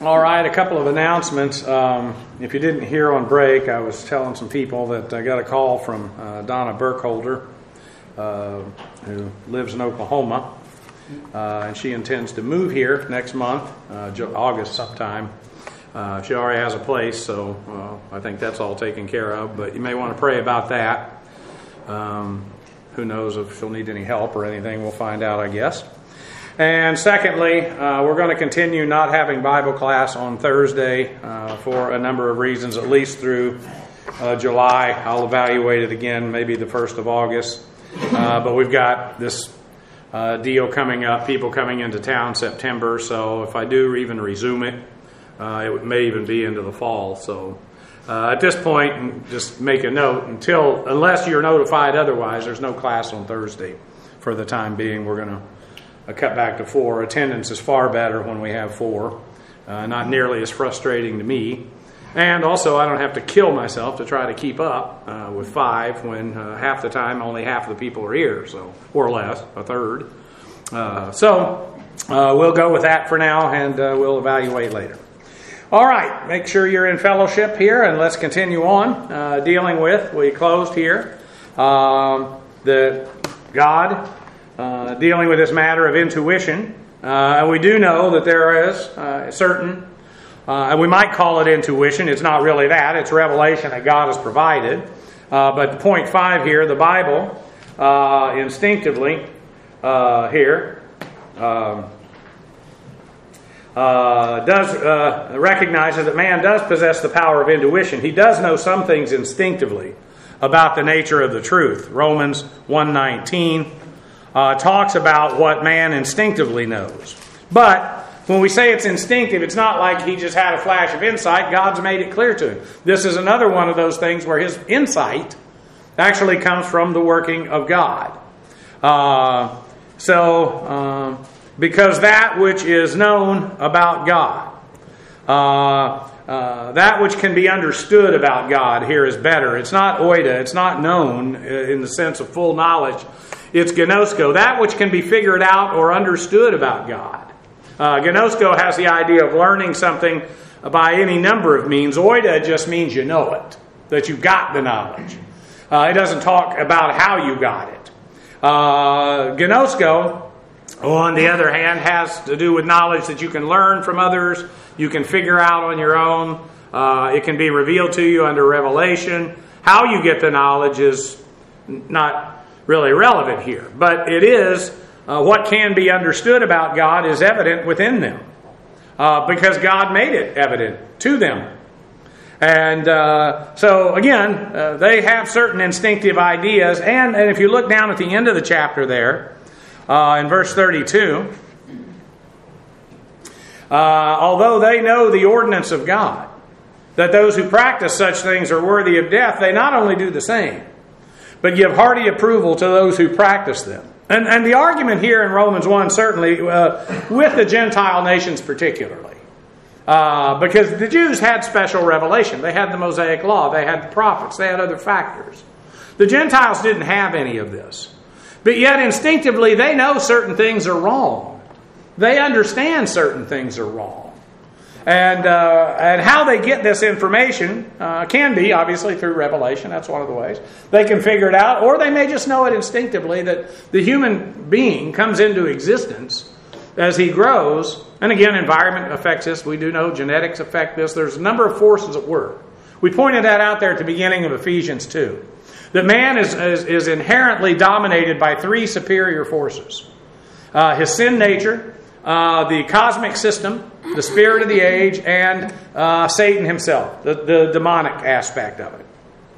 All right, a couple of announcements. If you didn't hear on break, I was telling some people that I got a call from Donna Burkholder, who lives in Oklahoma, and she intends to move here next month, August sometime. She already has a place, so I think that's all taken care of, but you may want to pray about that. Who knows if she'll need any help or anything, we'll find out, I guess. And secondly, we're going to continue not having Bible class on Thursday for a number of reasons, at least through July. I'll evaluate it again, maybe the 1st of August. But we've got this deal coming up, people coming into town September, so if I do even resume it, it may even be into the fall. So at this point, just make a note, unless you're notified otherwise, there's no class on Thursday for the time being. We're going to cut back to 4. Attendance is far better when we have 4. Not nearly as frustrating to me. And also, I don't have to kill myself to try to keep up with 5 when half the time only half the people are here, so or less, a third. So we'll go with that for now, and we'll evaluate later. All right, make sure you're in fellowship here, and let's continue on dealing with. We closed here the God. Dealing with this matter of intuition. And we do know that there is certain, and we might call it intuition. It's not really that. It's revelation that God has provided. But point 5 here, the Bible instinctively here does recognizes that man does possess the power of intuition. He does know some things instinctively about the nature of the truth. Romans 1:19 talks about what man instinctively knows. But when we say it's instinctive, it's not like he just had a flash of insight. God's made it clear to him. This is another one of those things where his insight actually comes from the working of God. Because that which is known about God, that which can be understood about God here is better. It's not oida. It's not known in the sense of full knowledge. It's gnosko, that which can be figured out or understood about God. Gnosko has the idea of learning something by any number of means. Oida just means you know it, that you've got the knowledge. It doesn't talk about how you got it. Gnosko, on the other hand, has to do with knowledge that you can learn from others, you can figure out on your own. It can be revealed to you under revelation. How you get the knowledge is not really relevant here. But it is, what can be understood about God is evident within them. Because God made it evident to them. And so again, they have certain instinctive ideas. And if you look down at the end of the chapter there, in verse 32, although they know the ordinance of God, that those who practice such things are worthy of death, they not only do the same, but give hearty approval to those who practice them. And the argument here in Romans 1, certainly, with the Gentile nations particularly, because the Jews had special revelation. They had the Mosaic Law. They had the prophets. They had other factors. The Gentiles didn't have any of this. But yet instinctively they know certain things are wrong. They understand certain things are wrong. And how they get this information can be, obviously, through revelation. That's one of the ways. They can figure it out, or they may just know it instinctively that the human being comes into existence as he grows. And again, environment affects this. We do know genetics affect this. There's a number of forces at work. We pointed that out there at the beginning of Ephesians 2. That man is inherently dominated by 3 superior forces. His sin nature, the cosmic system, the spirit of the age, and Satan himself, the demonic aspect of it.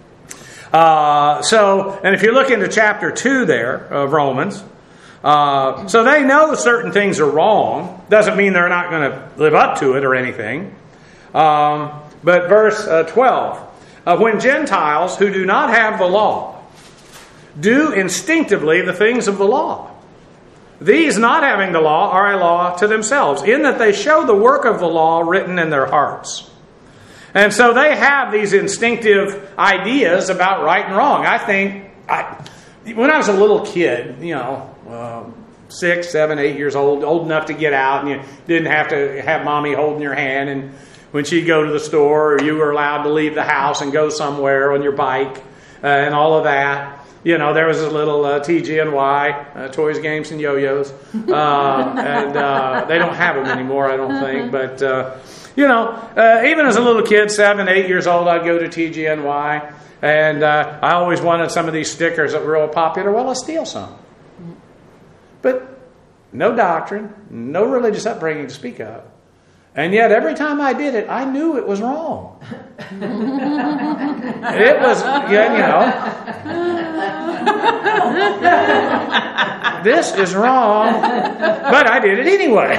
And if you look into chapter 2 there of Romans, so they know certain things are wrong. Doesn't mean they're not going to live up to it or anything. But verse 12, when Gentiles who do not have the law do instinctively the things of the law, these not having the law are a law to themselves, in that they show the work of the law written in their hearts. And so they have these instinctive ideas about right and wrong. I think, when I was a little kid, 6, 7, 8 years old enough to get out, and you didn't have to have mommy holding your hand. And when she'd go to the store, or you were allowed to leave the house and go somewhere on your bike and all of that. You know, there was a little TG&Y, Toys, Games, and Yo-Yos. And they don't have them anymore, I don't think. But, even as a little kid, 7, 8 years old, I'd go to TG&Y. And I always wanted some of these stickers that were real popular. Well, let's steal some. But no doctrine, no religious upbringing to speak of. And yet every time I did it, I knew it was wrong. It was, this is wrong. But I did it anyway.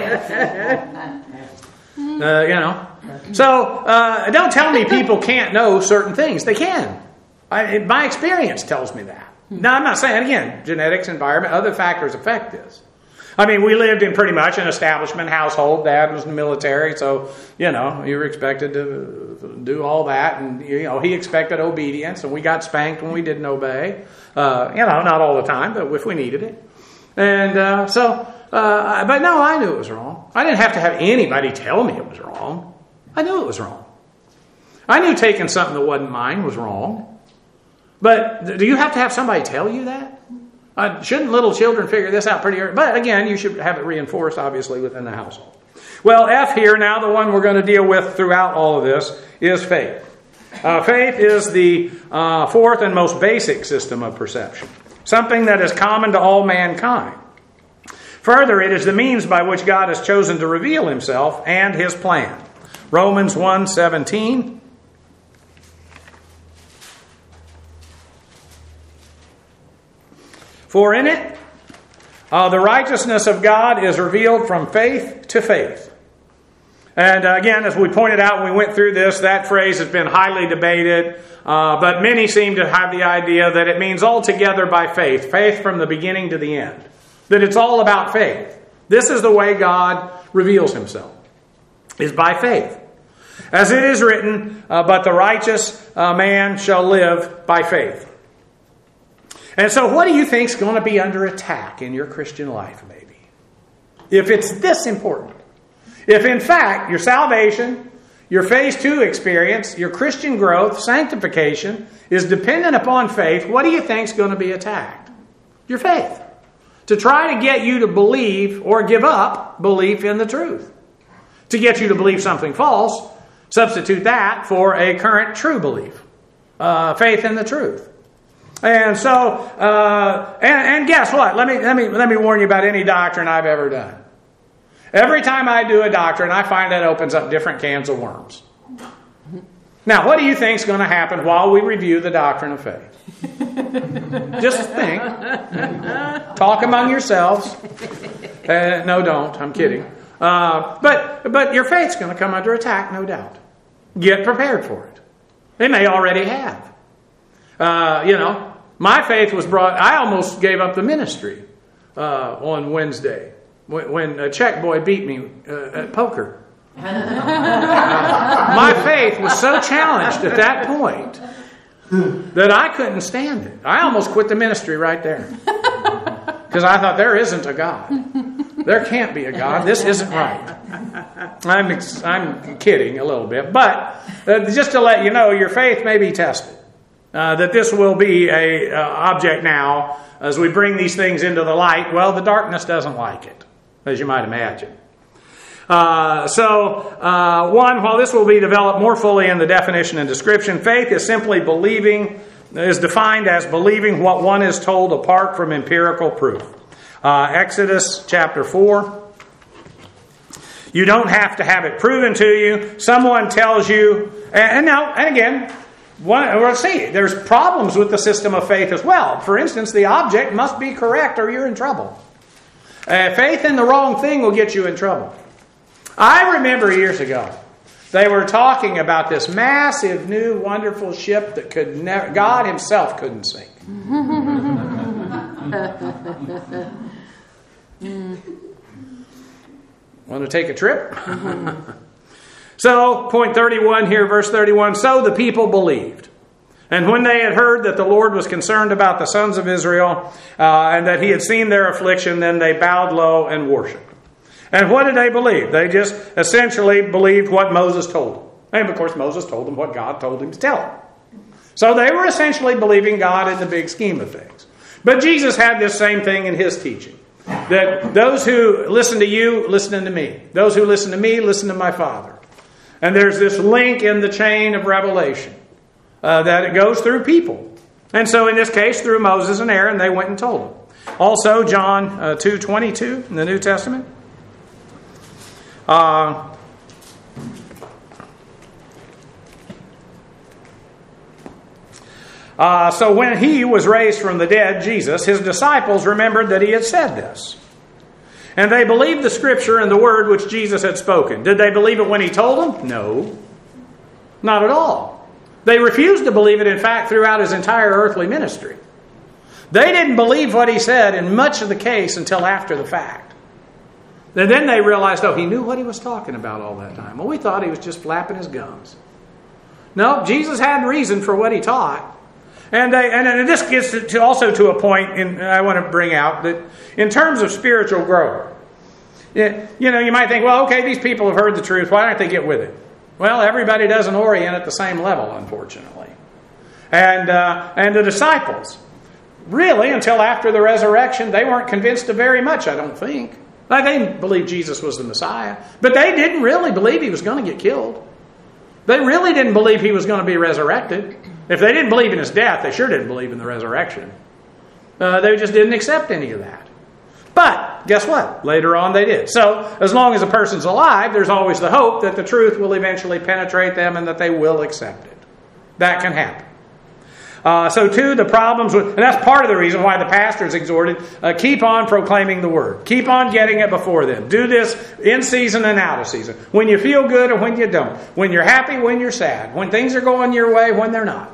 So don't tell me people can't know certain things. They can. My experience tells me that. Now, I'm not saying, again, genetics, environment, other factors affect this. I mean, we lived in pretty much an establishment household. Dad was in the military, so, you were expected to do all that. And, he expected obedience, and we got spanked when we didn't obey. Not all the time, but if we needed it. And but no, I knew it was wrong. I didn't have to have anybody tell me it was wrong. I knew it was wrong. I knew taking something that wasn't mine was wrong. But do you have to have somebody tell you that? Shouldn't little children figure this out pretty early? But again, you should have it reinforced, obviously, within the household. Well, F here, now the one we're going to deal with throughout all of this, is faith. Faith is the fourth and most basic system of perception, something that is common to all mankind. Further, it is the means by which God has chosen to reveal himself and his plan. Romans 1:17. For in it, the righteousness of God is revealed from faith to faith. And again, as we pointed out when we went through this, that phrase has been highly debated. But many seem to have the idea that it means altogether by faith. Faith from the beginning to the end. That it's all about faith. This is the way God reveals himself. Is by faith. As it is written, but the righteous man shall live by faith. And so what do you think is going to be under attack in your Christian life, maybe? If it's this important. If in fact your salvation, your phase 2 experience, your Christian growth, sanctification is dependent upon faith, what do you think is going to be attacked? Your faith. To try to get you to believe or give up belief in the truth. To get you to believe something false, substitute that for a current true belief. Faith in the truth. And so, and guess what? Let me warn you about any doctrine I've ever done. Every time I do a doctrine, I find that opens up different cans of worms. Now, what do you think is going to happen while we review the doctrine of faith? Just think. Talk among yourselves. No, don't. I'm kidding. But your faith's going to come under attack, no doubt. Get prepared for it. They may already have. My faith was brought. I almost gave up the ministry on Wednesday when a Czech boy beat me at poker. My faith was so challenged at that point that I couldn't stand it. I almost quit the ministry right there because I thought there isn't a God. There can't be a God. This isn't right. I'm kidding a little bit, but just to let you know, your faith may be tested. That this will be a object now as we bring these things into the light. Well, the darkness doesn't like it, as you might imagine. While this will be developed more fully in the definition and description, faith is simply is defined as believing what one is told apart from empirical proof. Exodus chapter 4. You don't have to have it proven to you. Someone tells you, and again, let's see, there's problems with the system of faith as well. For instance, the object must be correct or you're in trouble. Faith in the wrong thing will get you in trouble. I remember years ago, they were talking about this massive, new, wonderful ship that God himself couldn't sink. Want to take a trip? So, point 31 here, verse 31. So the people believed. And when they had heard that the Lord was concerned about the sons of Israel, and that he had seen their affliction, then they bowed low and worshipped. And what did they believe? They just essentially believed what Moses told them. And of course, Moses told them what God told him to tell them. So they were essentially believing God in the big scheme of things. But Jesus had this same thing in his teaching. That those who listen to you, listen to me. Those who listen to me, listen to my Father. And there's this link in the chain of revelation that it goes through people. And so in this case, through Moses and Aaron, they went and told them. Also, John 2:22 in the New Testament. So when he was raised from the dead, Jesus, his disciples remembered that he had said this. And they believed the scripture and the word which Jesus had spoken. Did they believe it when he told them? No. Not at all. They refused to believe it, in fact, throughout his entire earthly ministry. They didn't believe what he said in much of the case until after the fact. And then they realized, oh, he knew what he was talking about all that time. Well, we thought he was just flapping his gums. No, Jesus had reason for what he taught. And this gets also to a point I want to bring out that in terms of spiritual growth, you might think, well, okay, these people have heard the truth. Why don't they get with it? Well, everybody doesn't orient at the same level, unfortunately. And the disciples, really, until after the resurrection, they weren't convinced of very much, I don't think. They didn't believe Jesus was the Messiah, but they didn't really believe he was going to get killed. They really didn't believe he was going to be resurrected. If they didn't believe in his death, they sure didn't believe in the resurrection. They just didn't accept any of that. But guess what? Later on they did. So as long as a person's alive, there's always the hope that the truth will eventually penetrate them and that they will accept it. That can happen. So too, the problems with, and that's part of the reason why the pastors exhorted, keep on proclaiming the word. Keep on getting it before them. Do this in season and out of season. When you feel good or when you don't. When you're happy, when you're sad. When things are going your way, when they're not.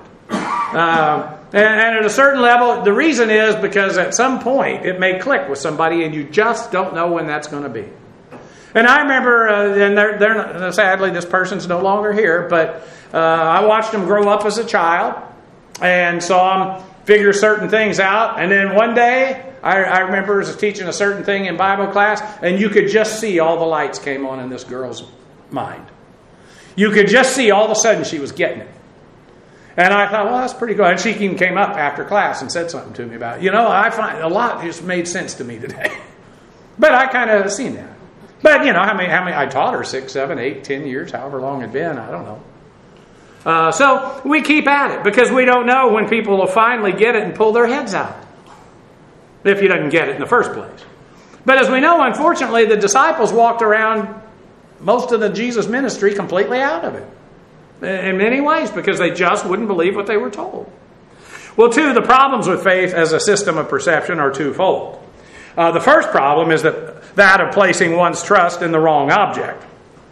And at a certain level, the reason is because at some point it may click with somebody and you just don't know when that's going to be. And I remember, and sadly this person's no longer here, but I watched him grow up as a child and saw him figure certain things out. And then one day, I remember as teaching a certain thing in Bible class, and you could just see all the lights came on in this girl's mind. You could just see all of a sudden she was getting it. And I thought, well, that's pretty good. And she even came up after class and said something to me about it. I find a lot just made sense to me today. But I kind of seen that. But, how many I taught her 6, 7, 8, 10 years, however long it'd been, I don't know. So we keep at it because we don't know when people will finally get it and pull their heads out. If he doesn't get it in the first place. But as we know, unfortunately, the disciples walked around most of the Jesus ministry completely out of it. In many ways, because they just wouldn't believe what they were told. Well, too, the problems with faith as a system of perception are twofold. The first problem is that of placing one's trust in the wrong object.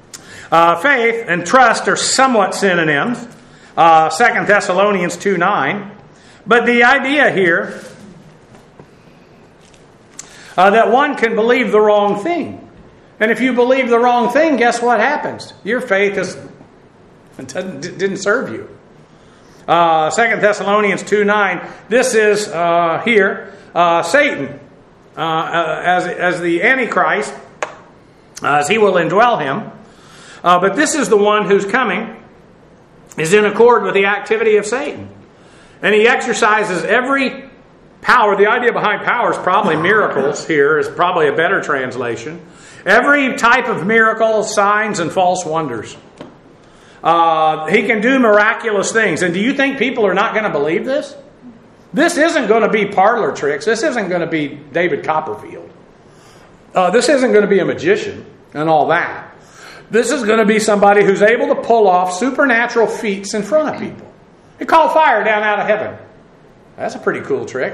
Faith and trust are somewhat synonyms. 2 Thessalonians 2:9. But the idea here that one can believe the wrong thing. And if you believe the wrong thing, guess what happens? Your faith didn't serve you. 2 Thessalonians 2:9. This is here Satan as the Antichrist, as he will indwell him. But this is the one who's coming is in accord with the activity of Satan, and he exercises every power. The idea behind power is probably miracles. Here is probably a better translation. Every type of miracle, signs, and false wonders. He can do miraculous things. And do you think people are not going to believe this? This isn't going to be parlor tricks. This isn't going to be David Copperfield. This isn't going to be a magician and all that. This is going to be somebody who's able to pull off supernatural feats in front of people. He called fire down out of heaven. That's a pretty cool trick.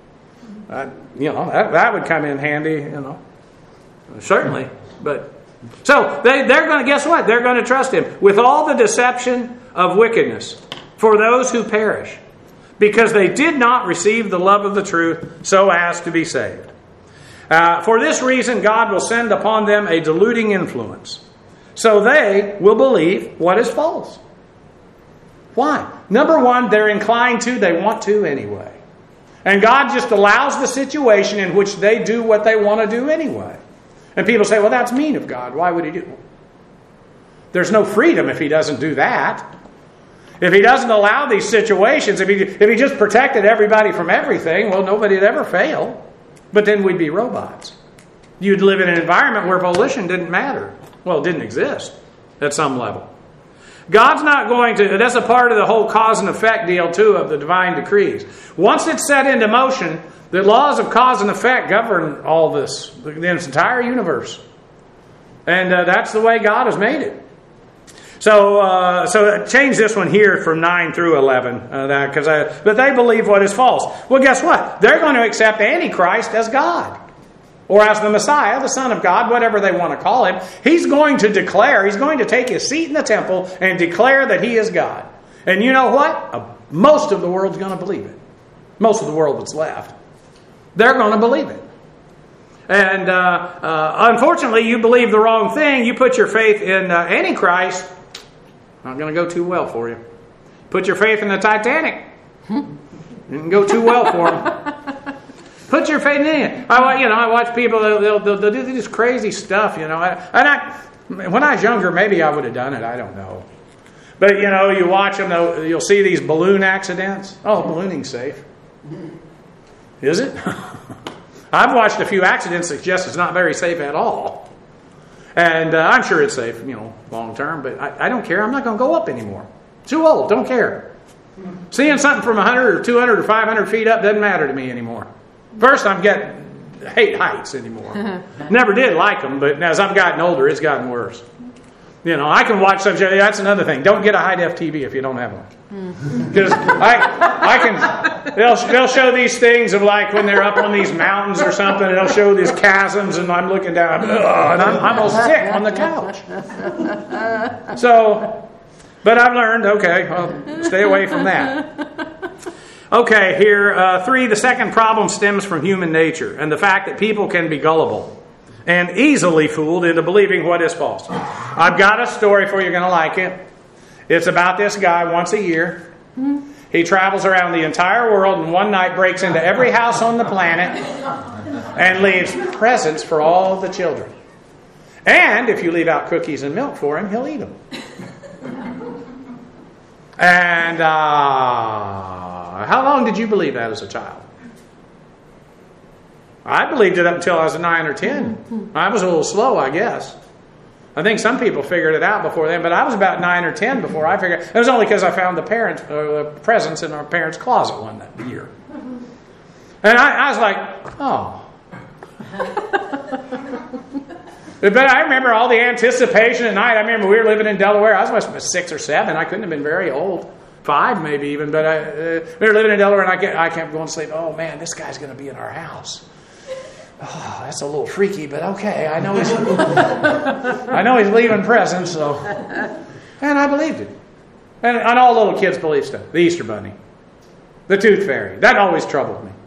That would come in handy, certainly. But so they're going to, guess what? They're going to trust him with all the deception of wickedness for those who perish, because they did not receive the love of the truth so as to be saved. For this reason, God will send upon them a deluding influence, so they will believe what is false. Why? Number one, they're inclined to, they want to anyway. And God just allows the situation in which they do what they want to do anyway. And people say, well, that's mean of God. Why would He do it? There's no freedom if He doesn't do that. If He doesn't allow these situations, if he just protected everybody from everything, well, nobody would ever fail. But then we'd be robots. You'd live in an environment where volition didn't matter. Well, it didn't exist at some level. God's not going to, that's a part of the whole cause and effect deal too of the divine decrees. Once it's set into motion, the laws of cause and effect govern all this, this entire universe. And that's the way God has made it. So change this one here from 9 through 11. But they believe what is false. Well, guess what? They're going to accept Antichrist as God. Or as the Messiah, the Son of God, whatever they want to call Him. He's going to declare, He's going to take His seat in the temple and declare that He is God. And you know what? Most of the world's going to believe it. Most of the world that's left. They're going to believe it. And unfortunately, you believe the wrong thing. You put your faith in Antichrist. Not going to go too well for you. Put your faith in the Titanic. Didn't go too well for them. Put your faith in it. I watch people. They'll do this crazy stuff. When I was younger, maybe I would have done it. I don't know. But you watch them. You'll see these balloon accidents. Oh, ballooning's safe. Is it? I've watched a few accidents that suggest it's not very safe at all. And I'm sure it's safe, long term. But I don't care. I'm not going to go up anymore. Too old. Don't care. Seeing something from 100 or 200 or 500 feet up doesn't matter to me anymore. First, hate heights anymore. Never did like them, but as I've gotten older, it's gotten worse. I can watch some show. That's another thing. Don't get a high-def TV if you don't have one. Because they'll show these things of like when they're up on these mountains or something, and they'll show these chasms, and I'm looking down, and I'm all sick on the couch. But I've learned, okay, I'll stay away from that. Okay, here, 3, the second problem stems from human nature and the fact that people can be gullible and easily fooled into believing what is false. I've got a story for you. You're going to like it. It's about this guy once a year. He travels around the entire world and one night breaks into every house on the planet and leaves presents for all the children. And if you leave out cookies and milk for him, he'll eat them. And how long did you believe that as a child? I believed it up until I was 9 or 10. I was a little slow, I guess. I think some people figured it out before then, but I was about 9 or 10 before I figured it. It was only because I found the presents in our parents' closet one year. And I was like, oh. But I remember all the anticipation at night. I remember we were living in Delaware. I was 6 or 7. I couldn't have been very old. 5 maybe even. But we were living in Delaware, and I kept going to sleep. Oh, man, this guy's going to be in our house. Oh, that's a little freaky, but okay. I know he's leaving presents. So, and I believed it. And all little kids believe stuff. The Easter Bunny. The Tooth Fairy. That always troubled me.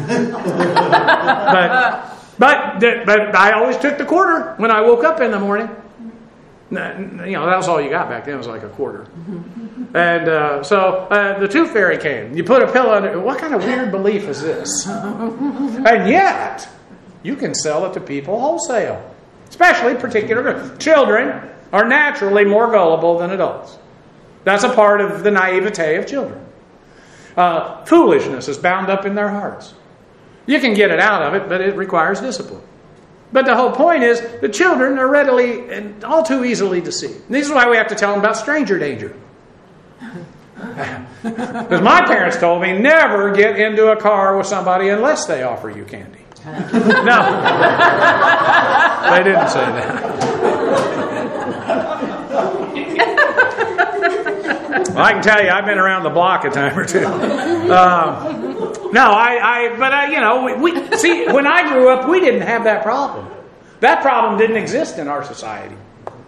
But I always took the quarter when I woke up in the morning. That was all you got back then. It was like a quarter. And so the Tooth Fairy came. You put a pillow under. What kind of weird belief is this? And yet, you can sell it to people wholesale. Especially particular children are naturally more gullible than adults. That's a part of the naivete of children. Foolishness is bound up in their hearts. You can get it out of it, but it requires discipline. But the whole point is the children are readily and all too easily deceived. And this is why we have to tell them about stranger danger. Because my parents told me never get into a car with somebody unless they offer you candy. No. They didn't say that. Well, I can tell you, I've been around the block a time or two. See, when I grew up, we didn't have that problem. That problem didn't exist in our society.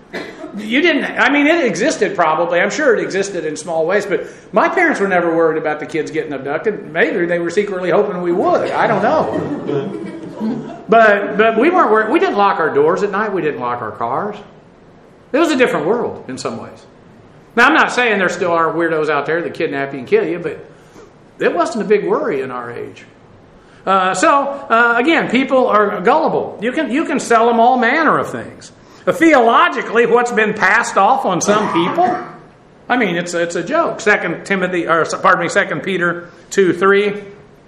It existed probably. I'm sure it existed in small ways, but my parents were never worried about the kids getting abducted. Maybe they were secretly hoping we would. I don't know. But we weren't worried. We didn't lock our doors at night. We didn't lock our cars. It was a different world in some ways. Now, I'm not saying there still are weirdos out there that kidnap you and kill you, but it wasn't a big worry in our age. Again, people are gullible. You can sell them all manner of things. Theologically, what's been passed off on some people, I mean, it's a joke. 2 Peter 2:3.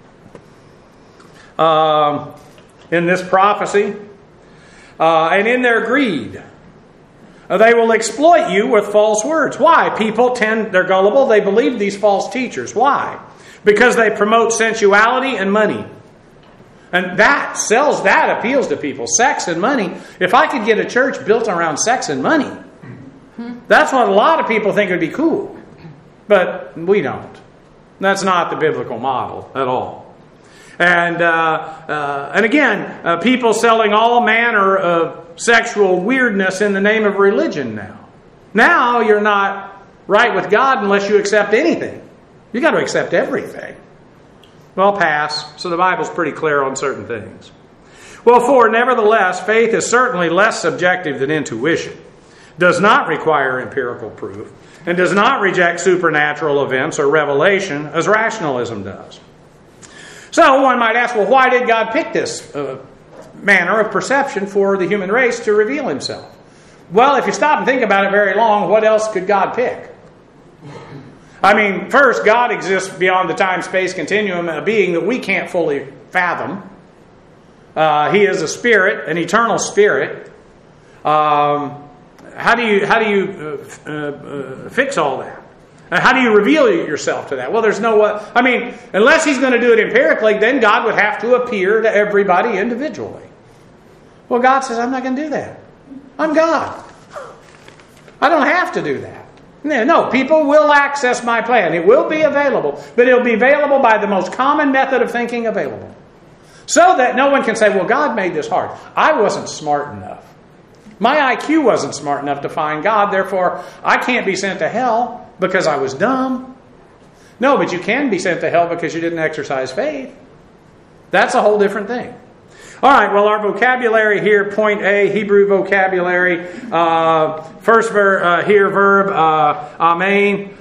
In this prophecy, and in their greed, they will exploit you with false words. Why? They're gullible. They believe these false teachers. Why? Because they promote sensuality and money. And that appeals to people. Sex and money. If I could get a church built around sex and money, that's what a lot of people think would be cool. But we don't. That's not the biblical model at all. And again, people selling all manner of sexual weirdness in the name of religion now. Now you're not right with God unless you accept anything. You got to accept everything. Well, pass. So the Bible's pretty clear on certain things. Well, nevertheless, faith is certainly less subjective than intuition, does not require empirical proof, and does not reject supernatural events or revelation as rationalism does. So one might ask, well, why did God pick this manner of perception for the human race to reveal himself? Well, if you stop and think about it very long, what else could God pick? I mean, first, God exists beyond the time-space continuum, a being that we can't fully fathom. He is a spirit, an eternal spirit. How do you fix all that? How do you reveal yourself to that? Well, there's no way. I mean, unless he's going to do it empirically, then God would have to appear to everybody individually. Well, God says, I'm not going to do that. I'm God. I don't have to do that. No, people will access my plan. It will be available, but it will be available by the most common method of thinking available. So that no one can say, well, God made this hard. I wasn't smart enough. My IQ wasn't smart enough to find God, therefore I can't be sent to hell because I was dumb. No, but you can be sent to hell because you didn't exercise faith. That's a whole different thing. All right, well, our vocabulary here, point A, Hebrew vocabulary. First verb, amen.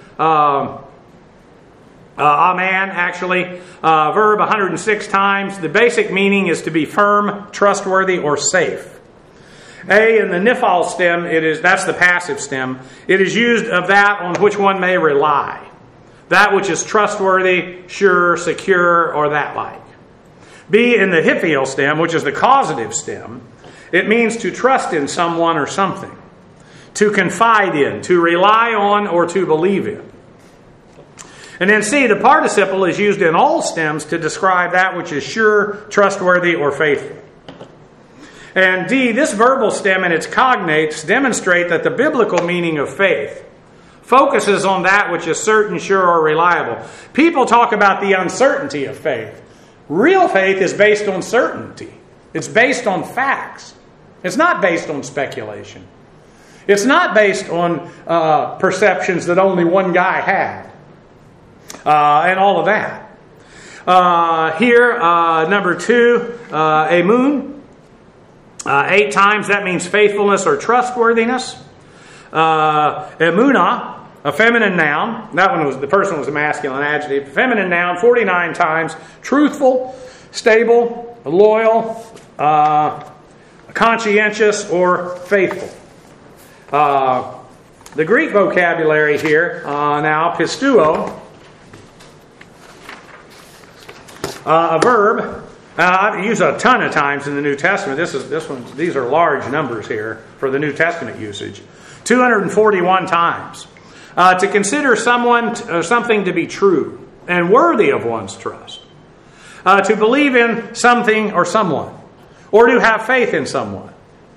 Amen, actually. Verb 106 times. The basic meaning is to be firm, trustworthy, or safe. A, in the nifal stem, that's the passive stem. It is used of that on which one may rely. That which is trustworthy, sure, secure, or that like. B, in the hiphial stem, which is the causative stem, it means to trust in someone or something, to confide in, to rely on, or to believe in. And then C, the participle is used in all stems to describe that which is sure, trustworthy, or faithful. And D, this verbal stem and its cognates demonstrate that the biblical meaning of faith focuses on that which is certain, sure, or reliable. People talk about the uncertainty of faith. Real faith is based on certainty. It's based on facts. It's not based on speculation. It's not based on perceptions that only one guy had. And all of that. Here, number 2, emun. 8 times, that means faithfulness or trustworthiness. Emunah, a feminine noun. The first one was a masculine adjective. Feminine noun, 49 times. Truthful, stable, loyal, conscientious, or faithful. The Greek vocabulary here, now, pistuo, a verb. I use a ton of times in the New Testament. These are large numbers here for the New Testament usage. 241 times. To consider something to be true and worthy of one's trust. To believe in something or someone. Or to have faith in someone.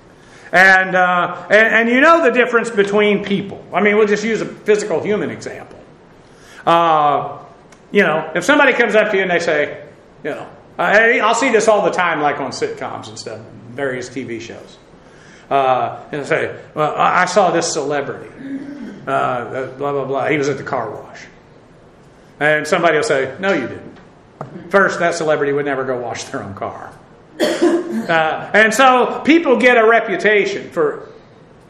And you know the difference between people. I mean, we'll just use a physical human example. If somebody comes up to you and they say, I'll see this all the time, like on sitcoms and stuff, various TV shows. And they say, well, I saw this celebrity. Blah, blah, blah. He was at the car wash. And somebody will say, no, you didn't. First, that celebrity would never go wash their own car. And so people get a reputation for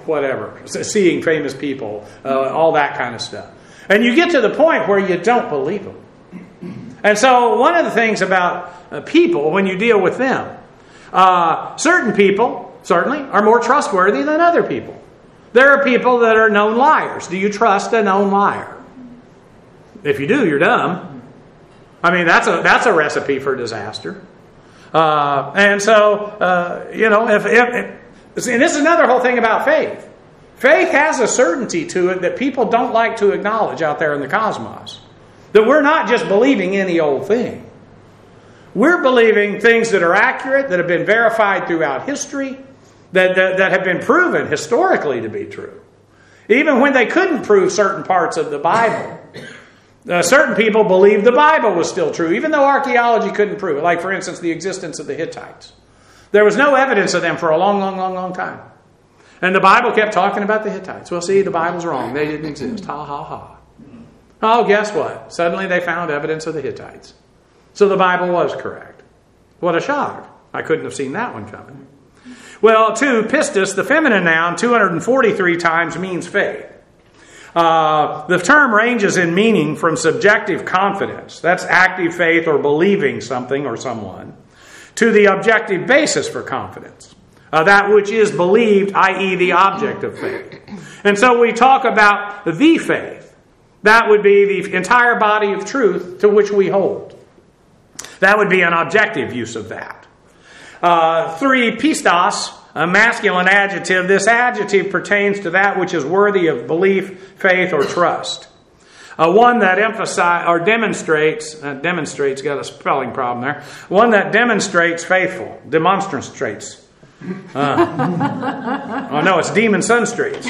whatever, seeing famous people, all that kind of stuff. And you get to the point where you don't believe them. And so one of the things about people, when you deal with them, certain people, certainly, are more trustworthy than other people. There are people that are known liars. Do you trust a known liar? If you do, you're dumb. I mean, that's a recipe for disaster. And so, and this is another whole thing about faith. Faith has a certainty to it that people don't like to acknowledge out there in the cosmos. That we're not just believing any old thing. We're believing things that are accurate, that have been verified throughout history, that have been proven historically to be true. Even when they couldn't prove certain parts of the Bible. Certain people believed the Bible was still true, even though archaeology couldn't prove it. Like, for instance, the existence of the Hittites. There was no evidence of them for a long time. And the Bible kept talking about the Hittites. Well, see, the Bible's wrong. They didn't exist. Ha, ha, ha. Oh, guess what? Suddenly they found evidence of the Hittites. So the Bible was correct. What a shock. I couldn't have seen that one coming. Well, 2, pistis, the feminine noun, 243 times means faith. The term ranges in meaning from subjective confidence, that's active faith or believing something or someone, to the objective basis for confidence, that which is believed, i.e. the object of faith. And so we talk about the faith. That would be the entire body of truth to which we hold. That would be an objective use of that. 3, pistos, a masculine adjective. This adjective pertains to that which is worthy of belief, faith, or trust. One that demonstrates, got a spelling problem there. One that demonstrates faithful, demonstrates. Oh no, it's demon sunstrates.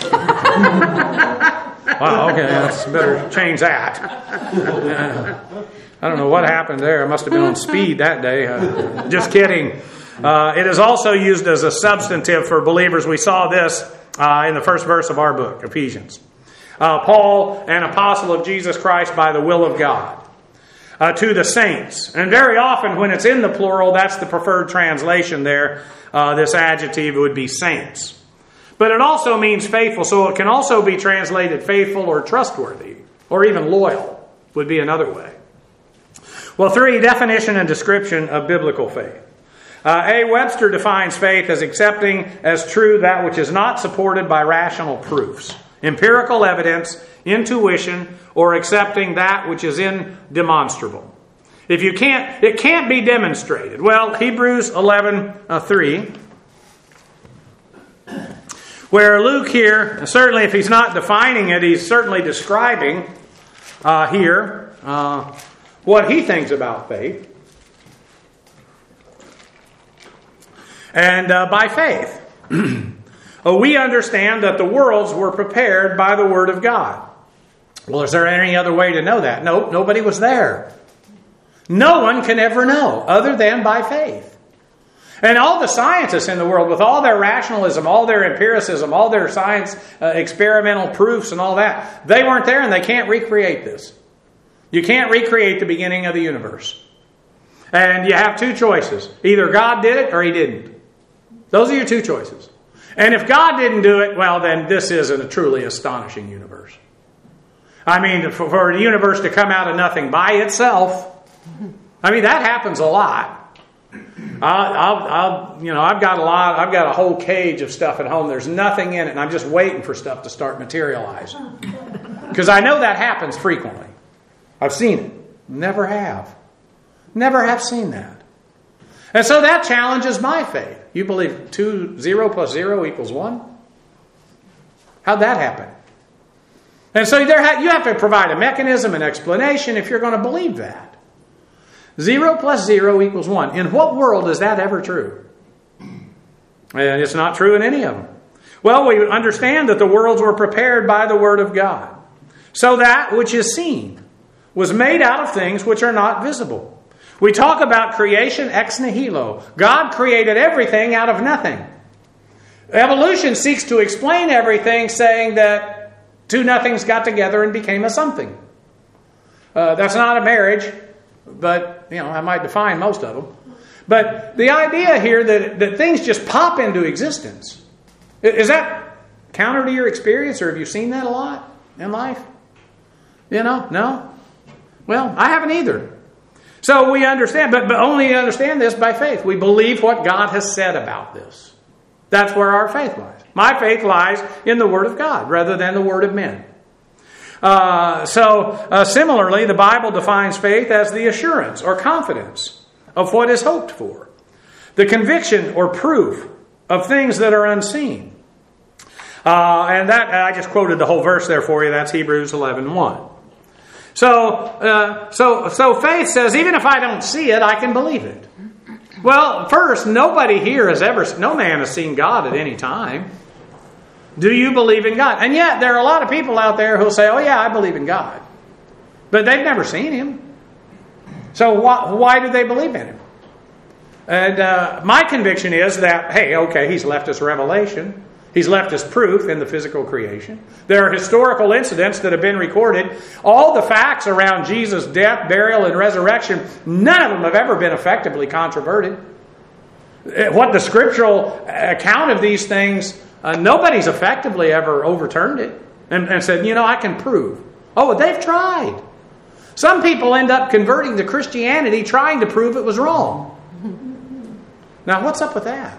Wow, okay, let's better change that. I don't know what happened there. I must have been on speed that day. Just kidding. It is also used as a substantive for believers. We saw this in the first verse of our book, Ephesians. Paul, an apostle of Jesus Christ by the will of God, to the saints. And very often when it's in the plural, that's the preferred translation there. This adjective would be saints. But it also means faithful, so it can also be translated faithful or trustworthy, or even loyal would be another way. Well, 3, definition and description of biblical faith. A. Webster defines faith as accepting as true that which is not supported by rational proofs, empirical evidence, intuition, or accepting that which is indemonstrable. It can't be demonstrated. Well, Hebrews 11:3, where Luke here, certainly if he's not defining it, he's certainly describing here what he thinks about faith. And by faith, we understand that the worlds were prepared by the Word of God. Well, is there any other way to know that? No, nobody was there. No one can ever know other than by faith. And all the scientists in the world, with all their rationalism, all their empiricism, all their science experimental proofs and all that, they weren't there and they can't recreate this. You can't recreate the beginning of the universe. And you have 2 choices. Either God did it or He didn't. Those are your 2 choices. And if God didn't do it, well, then this is a truly astonishing universe. I mean, for the universe to come out of nothing by itself, I mean, that happens a lot. I've got a whole cage of stuff at home. There's nothing in it, and I'm just waiting for stuff to start materializing. Because I know that happens frequently. I've seen it. Never have seen that. And so that challenges my faith. You believe 0 plus 0 equals 1? How'd that happen? And so you have to provide a mechanism, an explanation if you're going to believe that. 0 plus 0 equals 1. In what world is that ever true? And it's not true in any of them. Well, we understand that the worlds were prepared by the Word of God. So that which is seen was made out of things which are not visible. We talk about creation ex nihilo. God created everything out of nothing. Evolution seeks to explain everything, saying that 2 nothings got together and became a something. That's not a marriage, but I might define most of them. But the idea here that things just pop into existence, is that counter to your experience, or have you seen that a lot in life? No? Well, I haven't either. So we understand, but only understand this by faith. We believe what God has said about this. That's where our faith lies. My faith lies in the Word of God rather than the word of men. Similarly, the Bible defines faith as the assurance or confidence of what is hoped for, the conviction or proof of things that are unseen. And that I just quoted the whole verse there for you. That's Hebrews 11:1. So faith says, even if I don't see it, I can believe it. Well, first, nobody here no man has seen God at any time. Do you believe in God? And yet, there are a lot of people out there who'll say, oh yeah, I believe in God. But they've never seen Him. So why do they believe in Him? And my conviction is that, hey, okay, He's left us revelation. He's left us proof in the physical creation. There are historical incidents that have been recorded. All the facts around Jesus' death, burial, and resurrection, none of them have ever been effectively controverted. What the scriptural account of these things, nobody's effectively ever overturned it and said, I can prove. Oh, they've tried. Some people end up converting to Christianity trying to prove it was wrong. Now, what's up with that?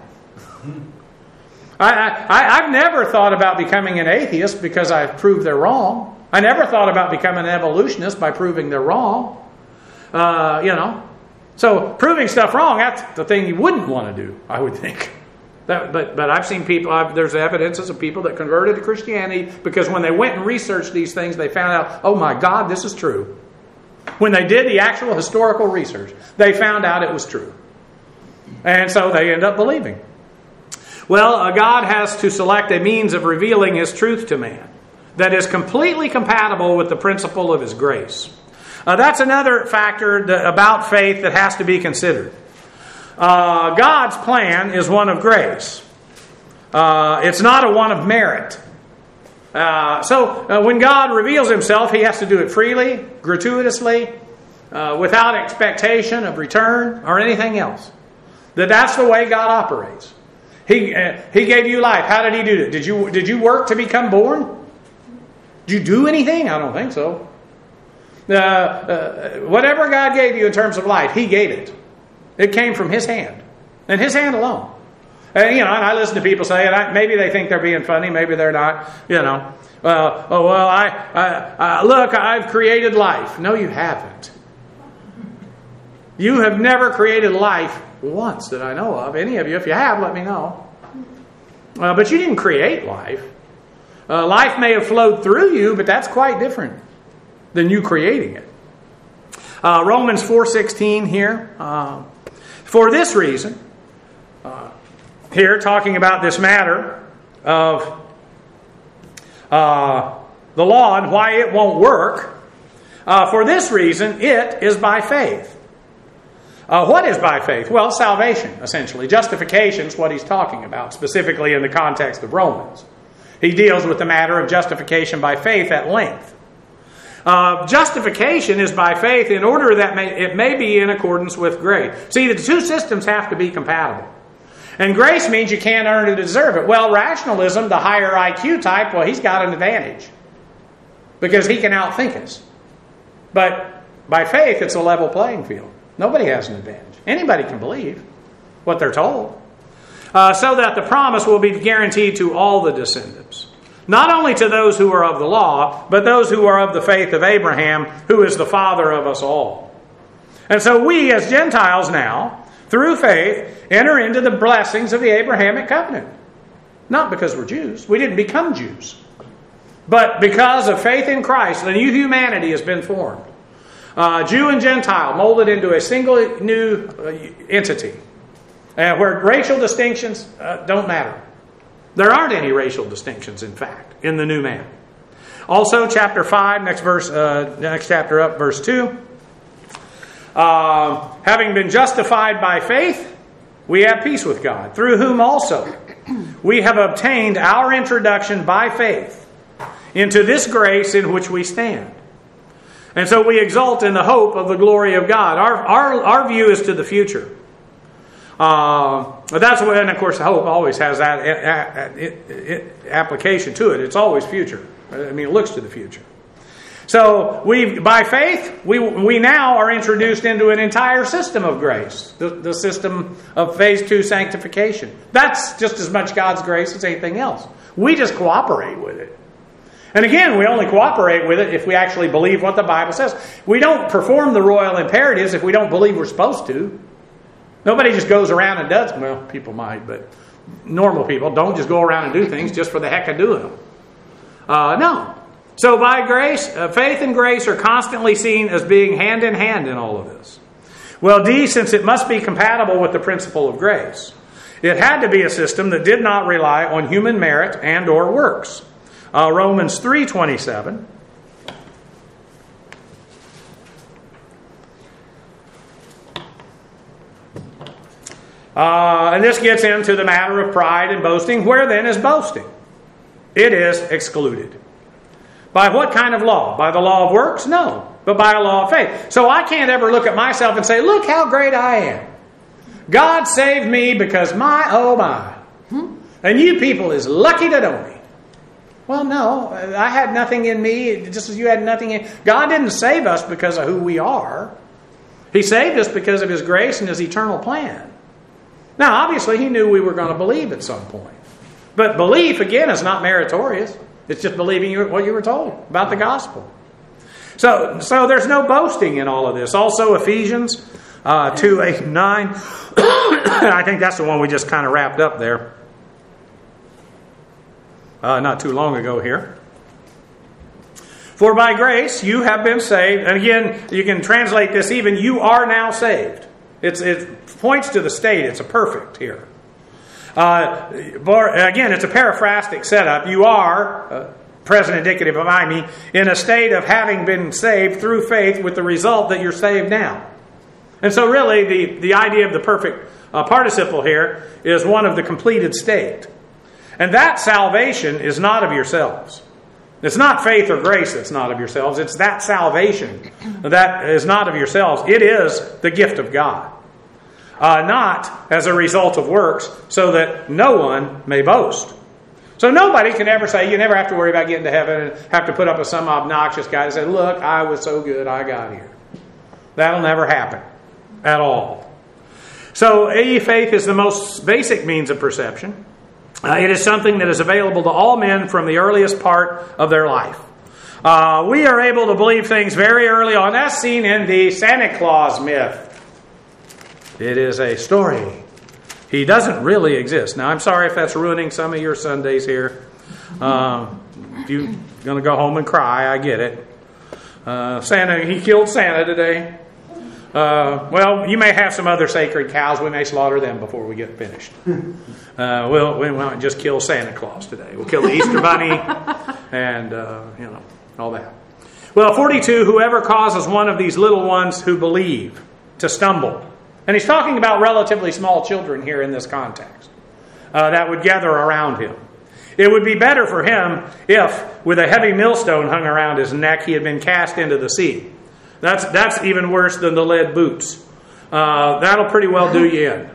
I've never thought about becoming an atheist because I've proved they're wrong. I never thought about becoming an evolutionist by proving they're wrong. So proving stuff wrong, that's the thing you wouldn't want to do, I would think. But I've seen people, there's evidences of people that converted to Christianity because when they went and researched these things, they found out, oh my God, this is true. When they did the actual historical research, they found out it was true. And so they end up believing. Well, God has to select a means of revealing His truth to man that is completely compatible with the principle of His grace. That's another factor about faith that has to be considered. God's plan is one of grace. It's not a one of merit. So when God reveals Himself, He has to do it freely, gratuitously, without expectation of return or anything else. That's the way God operates. He gave you life. How did He do it? Did you work to become born? Did you do anything? I don't think so. Whatever God gave you in terms of life, He gave it. It came from His hand. And His hand alone. And I listen to people say it. Maybe they think they're being funny. Maybe they're not. Look, I've created life. No, you haven't. You have never created life once that I know of. Any of you, if you have, let me know. But you didn't create life. Life may have flowed through you, but that's quite different than you creating it. Romans 4:16 here. For this reason, here talking about this matter of the law and why it won't work. For this reason, it is by faith. What is by faith? Well, salvation, essentially. Justification is what he's talking about, specifically in the context of Romans. He deals with the matter of justification by faith at length. Justification is by faith in order that it may be in accordance with grace. See, the two systems have to be compatible. And grace means you can't earn it to deserve it. Well, rationalism, the higher IQ type, well, he's got an advantage because he can outthink us. But by faith, it's a level playing field. Nobody has an advantage. Anybody can believe what they're told. So that the promise will be guaranteed to all the descendants. Not only to those who are of the law, but those who are of the faith of Abraham, who is the father of us all. And so we as Gentiles now, through faith, enter into the blessings of the Abrahamic covenant. Not because we're Jews. We didn't become Jews. But because of faith in Christ, the new humanity has been formed. Jew and Gentile molded into a single new entity. Where racial distinctions don't matter. There aren't any racial distinctions, in fact, in the new man. Also, chapter 5, next chapter up, verse 2. Having been justified by faith, we have peace with God, through whom also we have obtained our introduction by faith into this grace in which we stand. And so we exult in the hope of the glory of God. Our view is to the future. That's what, and of course, hope always has that application to it. It's always future. I mean, it looks to the future. So by faith, we now are introduced into an entire system of grace, the system of phase 2 sanctification. That's just as much God's grace as anything else. We just cooperate with it. And again, we only cooperate with it if we actually believe what the Bible says. We don't perform the royal imperatives if we don't believe we're supposed to. Nobody just goes around and does. Well, people might, but normal people don't just go around and do things just for the heck of doing them. No. So by grace, faith and grace are constantly seen as being hand in hand in all of this. Well, D, since it must be compatible with the principle of grace, it had to be a system that did not rely on human merit and or works. Romans 3:27. And this gets into the matter of pride and boasting. Where then is boasting? It is excluded. By what kind of law? By the law of works? No, but by a law of faith. So I can't ever look at myself and say, look how great I am. God saved me because oh my. And you people is lucky to know me. Well, no, I had nothing in me, just as you had nothing in... God didn't save us because of who we are. He saved us because of His grace and His eternal plan. Now, obviously, He knew we were going to believe at some point. But belief, again, is not meritorious. It's just believing what you were told about the gospel. So there's no boasting in all of this. Also, Ephesians 2:8-9. I think that's the one we just kind of wrapped up there. Not too long ago here. For by grace you have been saved. And again, you can translate this even, you are now saved. It points to the state. It's a perfect here. Again, it's a paraphrastic setup. You are, present indicative of I mean, in a state of having been saved through faith with the result that you're saved now. And so really the idea of the perfect participle here is one of the completed state. And that salvation is not of yourselves. It's not faith or grace that's not of yourselves. It's that salvation that is not of yourselves. It is the gift of God. Not as a result of works, so that no one may boast. So nobody can ever say, you never have to worry about getting to heaven and have to put up with some obnoxious guy that says, look, I was so good, I got here. That'll never happen at all. So faith is the most basic means of perception. It is something that is available to all men from the earliest part of their life. We are able to believe things very early on. That's seen in the Santa Claus myth. It is a story. He doesn't really exist. Now, I'm sorry if that's ruining some of your Sundays here. If you're going to go home and cry, I get it. He killed Santa today. Well, you may have some other sacred cows. We may slaughter them before we get finished. We won't just kill Santa Claus today. We'll kill the Easter Bunny and, all that. Well, 42, whoever causes one of these little ones who believe to stumble. And he's talking about relatively small children here in this context that would gather around him. It would be better for him if, with a heavy millstone hung around his neck, he had been cast into the sea. That's even worse than the lead boots. That'll pretty well do you in.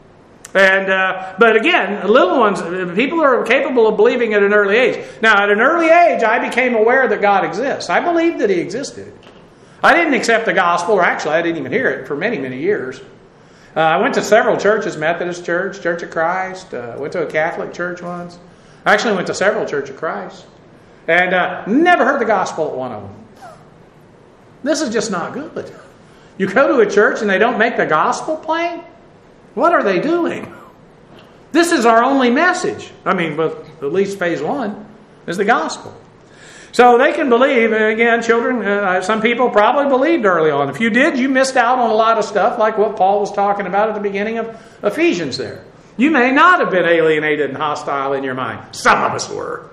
But again, little ones, people are capable of believing at an early age. Now, at an early age, I became aware that God exists. I believed that He existed. I didn't accept the gospel, or actually I didn't even hear it for many, many years. I went to several churches, Methodist Church, Church of Christ, went to a Catholic church once. I actually went to several Church of Christ. And never heard the gospel at one of them. This is just not good. You go to a church and they don't make the gospel plain? What are they doing? This is our only message. I mean, but at least phase 1 is the gospel. So they can believe, again, children, some people probably believed early on. If you did, you missed out on a lot of stuff like what Paul was talking about at the beginning of Ephesians there. You may not have been alienated and hostile in your mind. Some of us were.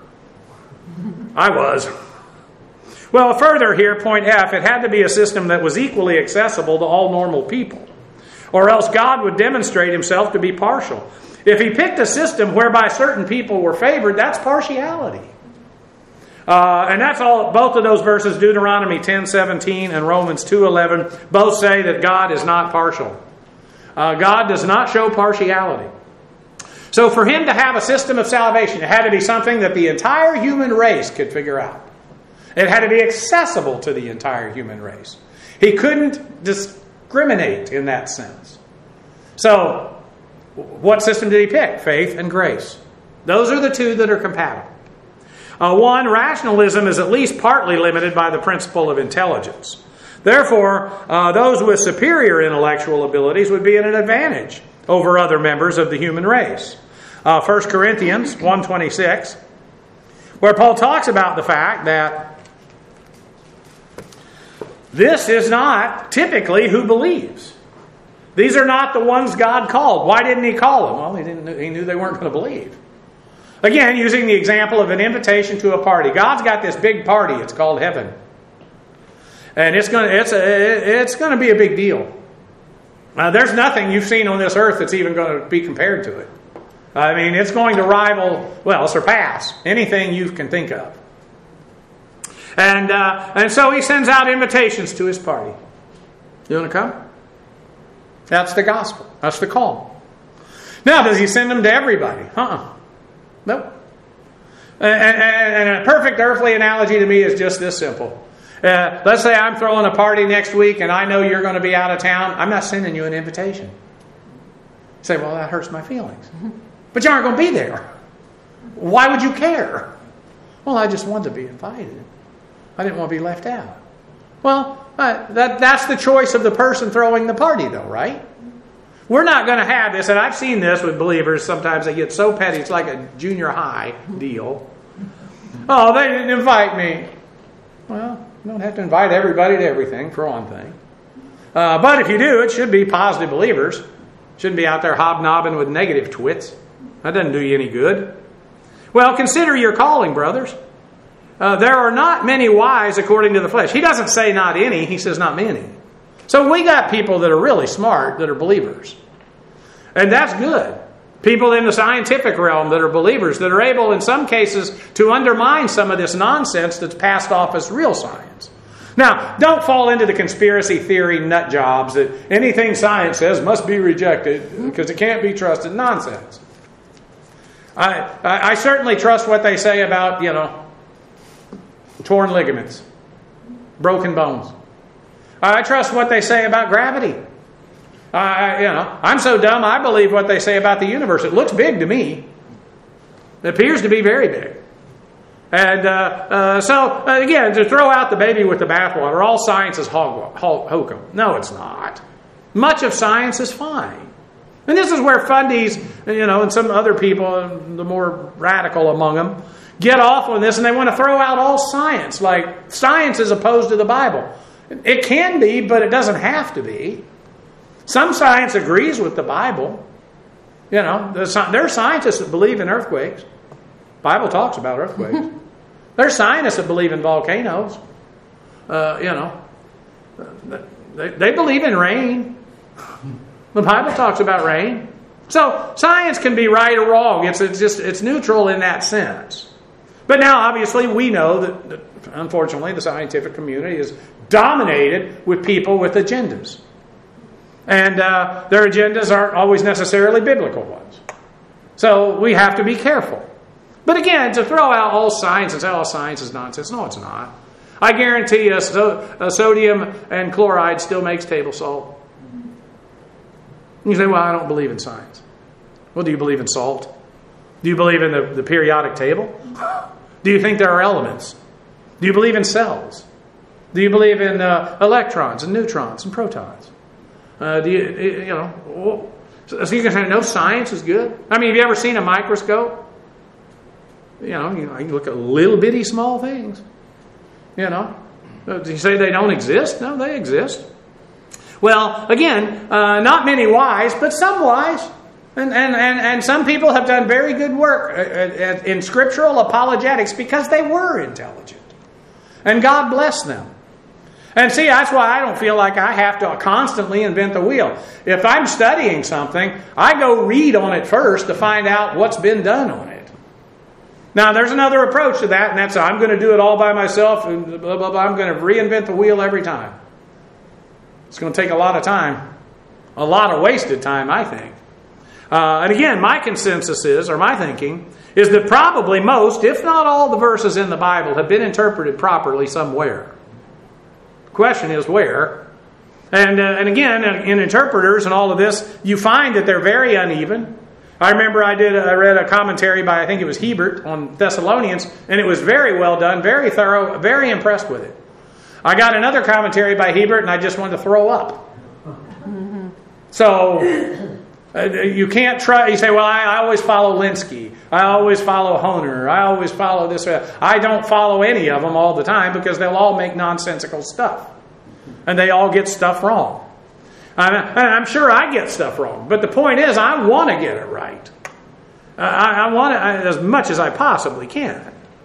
I was. Well, further here, point F, it had to be a system that was equally accessible to all normal people. Or else God would demonstrate Himself to be partial. If He picked a system whereby certain people were favored, that's partiality. And that's all. Both of those verses, Deuteronomy 10:17 and Romans 2:11, both say that God is not partial. God does not show partiality. So for him to have a system of salvation, it had to be something that the entire human race could figure out. It had to be accessible to the entire human race. He couldn't discriminate in that sense. So, what system did he pick? Faith and grace. Those are the two that are compatible. One, rationalism is at least partly limited by the principle of intelligence. Therefore, those with superior intellectual abilities would be at an advantage over other members of the human race. 1 Corinthians 1:26, where Paul talks about the fact that this is not typically who believes. These are not the ones God called. Why didn't he call them? Well, he knew they weren't going to believe. Again, using the example of an invitation to a party. God's got this big party. It's called heaven. And it's going to be a big deal. There's nothing you've seen on this earth that's even going to be compared to it. I mean, it's going to surpass anything you can think of. And so he sends out invitations to his party. You want to come? That's the gospel. That's the call. Now, does he send them to everybody? Nope. And a perfect earthly analogy to me is just this simple. Let's say I'm throwing a party next week and I know you're going to be out of town. I'm not sending you an invitation. You say, well, that hurts my feelings. But you aren't going to be there. Why would you care? Well, I just wanted to be invited. I didn't want to be left out. Well, that's the choice of the person throwing the party, though, right? We're not going to have this, and I've seen this with believers. Sometimes they get so petty, it's like a junior high deal. Oh, they didn't invite me. Well, you don't have to invite everybody to everything, for one thing. But if you do, it should be positive believers. Shouldn't be out there hobnobbing with negative twits. That doesn't do you any good. Well, consider your calling, brothers. There are not many wise according to the flesh. He doesn't say not any, he says not many. So we got people that are really smart that are believers. And that's good. People in the scientific realm that are believers that are able in some cases to undermine some of this nonsense that's passed off as real science. Now, don't fall into the conspiracy theory nut jobs that anything science says must be rejected because it can't be trusted. Nonsense. I certainly trust what they say about, torn ligaments, broken bones. I trust what they say about gravity. I'm so dumb, I believe what they say about the universe. It looks big to me. It appears to be very big. And so, again, to throw out the baby with the bathwater, all science is hokum. No, it's not. Much of science is fine. And this is where fundies, and some other people, the more radical among them, get off on this, and they want to throw out all science, like science is opposed to the Bible. It can be, but it doesn't have to be. Some science agrees with the Bible. There are scientists that believe in earthquakes. The Bible talks about earthquakes. There are scientists that believe in volcanoes. They believe in rain. The Bible talks about rain. So science can be right or wrong. It's neutral in that sense. But now, obviously, we know that unfortunately, the scientific community is dominated with people with agendas. And their agendas aren't always necessarily biblical ones. So we have to be careful. But again, to throw out all science and say, oh, science is nonsense. No, it's not. I guarantee you, sodium and chloride still makes table salt. You say, well, I don't believe in science. Well, do you believe in salt? Do you believe in the periodic table? Do you think there are elements? Do you believe in cells? Do you believe in electrons and neutrons and protons? So you can say, no, science is good. I mean, have you ever seen a microscope? You can look at little bitty small things. Do you say they don't exist? No, they exist. Well, again, not many wise, but some wise. And some people have done very good work in scriptural apologetics because they were intelligent. And God bless them. And see, that's why I don't feel like I have to constantly invent the wheel. If I'm studying something, I go read on it first to find out what's been done on it. Now, there's another approach to that, and that's I'm going to do it all by myself, and blah, blah, blah. I'm going to reinvent the wheel every time. It's going to take a lot of time. A lot of wasted time, I think. And again, my consensus is, or my thinking, is that probably most, if not all the verses in the Bible have been interpreted properly somewhere. The question is where. And again, in interpreters and all of this, you find that they're very uneven. I remember I read a commentary by, I think it was Hebert, on Thessalonians, and it was very well done, very thorough, very impressed with it. I got another commentary by Hebert, and I just wanted to throw up. So, you can't try, you say, well, I always follow Linsky. I always follow Honer. I always follow this or that. I don't follow any of them all the time because they'll all make nonsensical stuff. And they all get stuff wrong. I'm sure I get stuff wrong. But the point is, I want to get it right. I want it as much as I possibly can.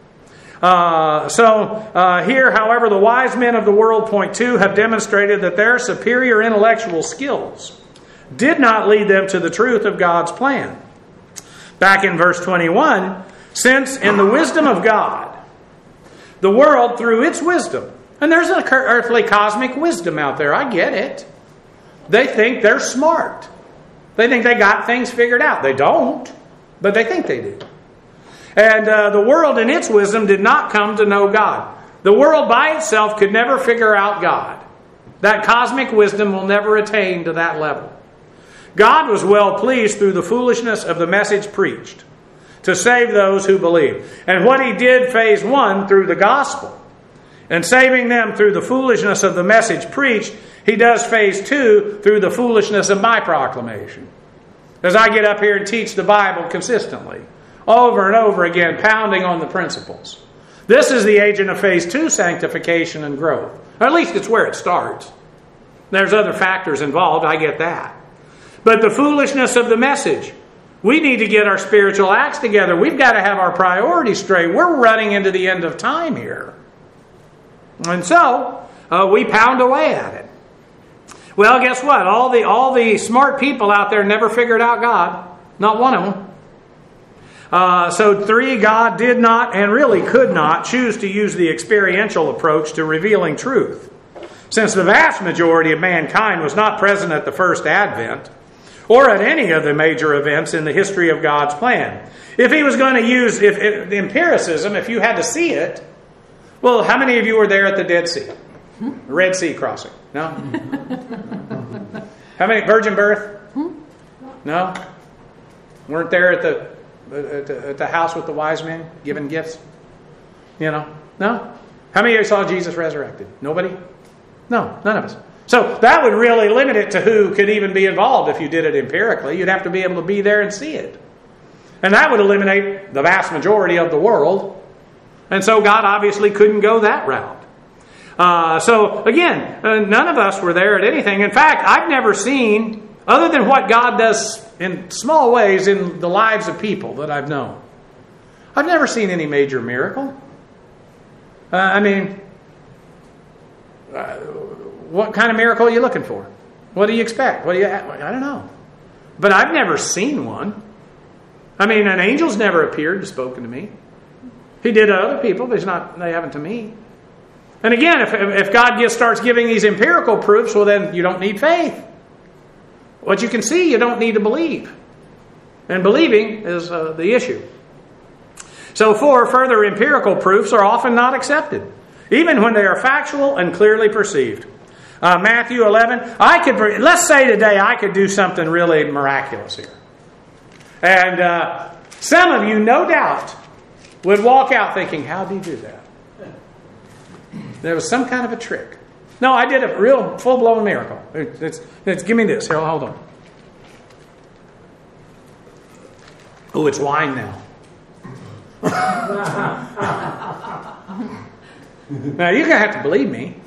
Here, however, the wise men of the world, point 2, have demonstrated that their superior intellectual skills did not lead them to the truth of God's plan. Back in verse 21, since in the wisdom of God, the world through its wisdom, and there's an earthly cosmic wisdom out there, I get it. They think they're smart. They think they got things figured out. They don't, but they think they do. And the world in its wisdom did not come to know God. The world by itself could never figure out God. That cosmic wisdom will never attain to that level. God was well pleased through the foolishness of the message preached to save those who believe. And what He did, phase 1, through the gospel, and saving them through the foolishness of the message preached, He does phase 2 through the foolishness of my proclamation. As I get up here and teach the Bible consistently, over and over again, pounding on the principles. This is the agent of phase 2 sanctification and growth. Or at least it's where it starts. There's other factors involved, I get that. But the foolishness of the message. We need to get our spiritual acts together. We've got to have our priorities straight. We're running into the end of time here. And so, we pound away at it. Well, guess what? All the smart people out there never figured out God. Not one of them. So 3, God did not and really could not choose to use the experiential approach to revealing truth. Since the vast majority of mankind was not present at the first advent, or at any of the major events in the history of God's plan. If He was going to use the empiricism, if you had to see it, well, how many of you were there at the Dead Sea? Red Sea crossing? No? How many? Virgin birth? No? Weren't there at the house with the wise men giving gifts? No? How many of you saw Jesus resurrected? Nobody? No, none of us. So that would really limit it to who could even be involved if you did it empirically. You'd have to be able to be there and see it. And that would eliminate the vast majority of the world. And so God obviously couldn't go that route. So again, none of us were there at anything. In fact, I've never seen, other than what God does in small ways in the lives of people that I've known, I've never seen any major miracle. What kind of miracle are you looking for? What do you expect? I don't know. But I've never seen one. An angel's never appeared and spoken to me. He did to other people, but they haven't to me. And again, if God starts giving these empirical proofs, well then you don't need faith. What you can see, you don't need to believe. And believing is the issue. So 4, further empirical proofs are often not accepted, even when they are factual and clearly perceived. Matthew 11, let's say today I could do something really miraculous here. And some of you, no doubt, would walk out thinking, how did he do that? There was some kind of a trick. No, I did a real full-blown miracle. Give me this. Here, hold on. Oh, it's wine now. Now, you're going to have to believe me.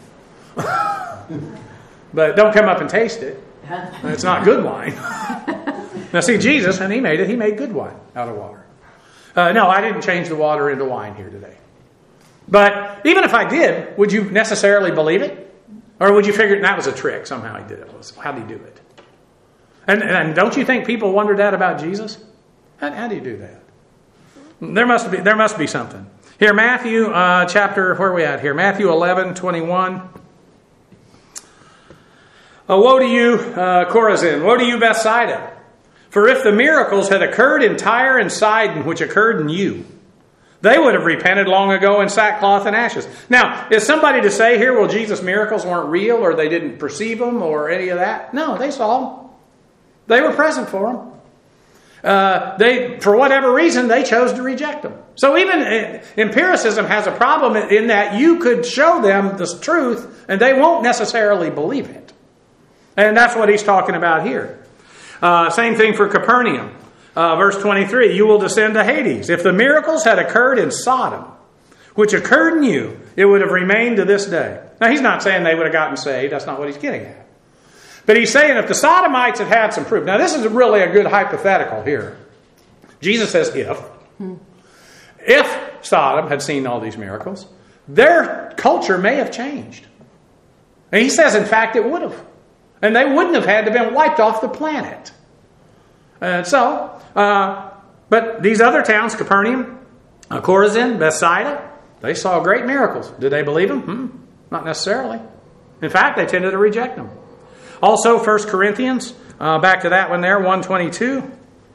But don't come up and taste it. It's not good wine. Now, see, Jesus, when He made it, He made good wine out of water. No, I didn't change the water into wine here today. But even if I did, would you necessarily believe it? Or would you figure that was a trick? Somehow He did it. How did He do it? And don't you think people wondered that about Jesus? How do you do that? There must be something. Here, Matthew chapter, where are we at here? Matthew 11:21. Woe to you, Chorazin! Woe to you, Bethsaida! For if the miracles had occurred in Tyre and Sidon, which occurred in you, they would have repented long ago in sackcloth and ashes. Now, is somebody to say here, well, Jesus' miracles weren't real or they didn't perceive them or any of that? No, they saw them. They were present for them. For whatever reason, they chose to reject them. So even empiricism has a problem in that you could show them the truth and they won't necessarily believe it. And that's what he's talking about here. Same thing for Capernaum. Verse 23, you will descend to Hades. If the miracles had occurred in Sodom, which occurred in you, it would have remained to this day. Now, he's not saying they would have gotten saved. That's not what he's getting at. But he's saying if the Sodomites had had some proof. Now, this is really a good hypothetical here. Jesus says if. If Sodom had seen all these miracles, their culture may have changed. And he says, in fact, it would have. And they wouldn't have had to have been wiped off the planet. And so, but these other towns, Capernaum, Chorazin, Bethsaida, they saw great miracles. Did they believe them? Not necessarily. In fact, they tended to reject them. Also, 1 Corinthians, back to that one there, 1:22.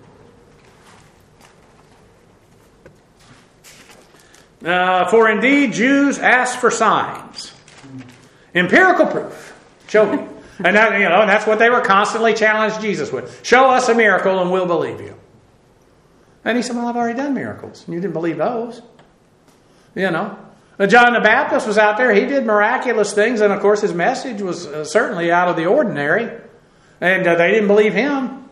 For indeed, Jews ask for signs. Empirical proof. Show me. And that, and that's what they were constantly challenged Jesus with. Show us a miracle and we'll believe you. And he said, well, I've already done miracles. And you didn't believe those. John the Baptist was out there. He did miraculous things. And of course, his message was certainly out of the ordinary. And they didn't believe him.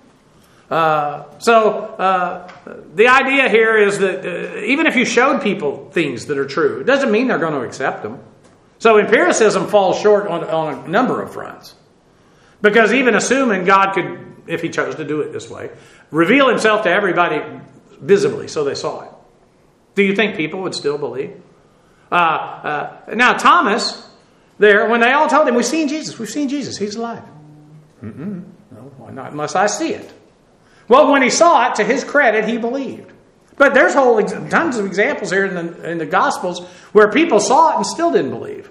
So the idea here is that even if you showed people things that are true, it doesn't mean they're going to accept them. So empiricism falls short on a number of fronts. Because even assuming God could, if he chose to do it this way, reveal himself to everybody visibly so they saw it, do you think people would still believe? Now Thomas, there, when they all told him, we've seen Jesus, he's alive. No, why not? Unless I see it. Well, when he saw it, to his credit, he believed. But there's tons of examples here in the Gospels where people saw it and still didn't believe.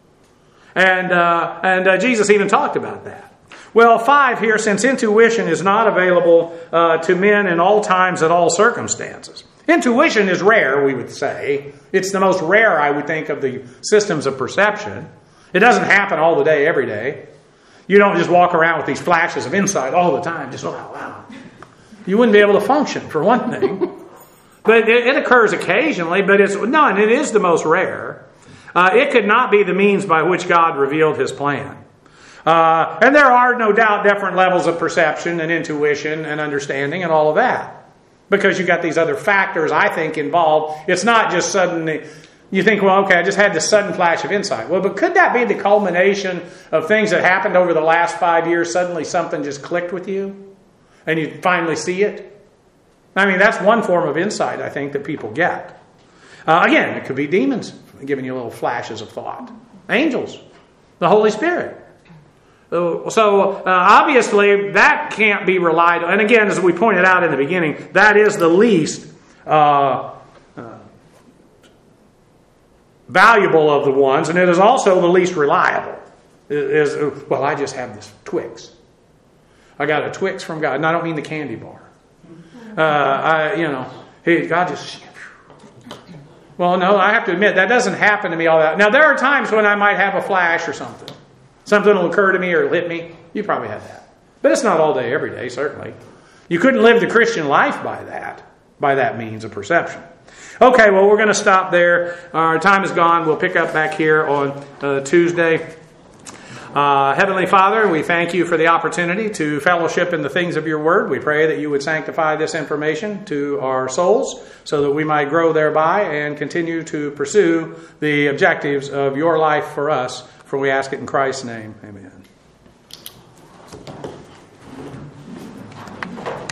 And Jesus even talked about that. Well, 5 here, since intuition is not available to men in all times at all circumstances. Intuition is rare, we would say. It's the most rare, I would think, of the systems of perception. It doesn't happen all the day, every day. You don't just walk around with these flashes of insight all the time. Just, wow. You wouldn't be able to function, for one thing. But it occurs occasionally, but it is the most rare. It could not be the means by which God revealed his plan. And there are no doubt different levels of perception and intuition and understanding and all of that. Because you've got these other factors, I think, involved. It's not just suddenly, you think, well, okay, I just had this sudden flash of insight. Well, but could that be the culmination of things that happened over the last 5 years? Suddenly something just clicked with you and you finally see it? I mean, that's one form of insight, I think, that people get. Again, it could be demons giving you little flashes of thought. Angels. The Holy Spirit. So obviously, that can't be relied on. And again, as we pointed out in the beginning, that is the least valuable of the ones. And it is also the least reliable. Well, I just have this Twix. I got a Twix from God. And I don't mean the candy bar. Hey, God just... Well, no, I have to admit, that doesn't happen to me all that. Now, there are times when I might have a flash or something. Something will occur to me or hit me. You probably had that. But it's not all day, every day, certainly. You couldn't live the Christian life by that means of perception. Okay, well, we're going to stop there. Our time is gone. We'll pick up back here on Tuesday. Heavenly Father, we thank you for the opportunity to fellowship in the things of your word. We pray that you would sanctify this information to our souls so that we might grow thereby and continue to pursue the objectives of your life for us. For we ask it in Christ's name. Amen.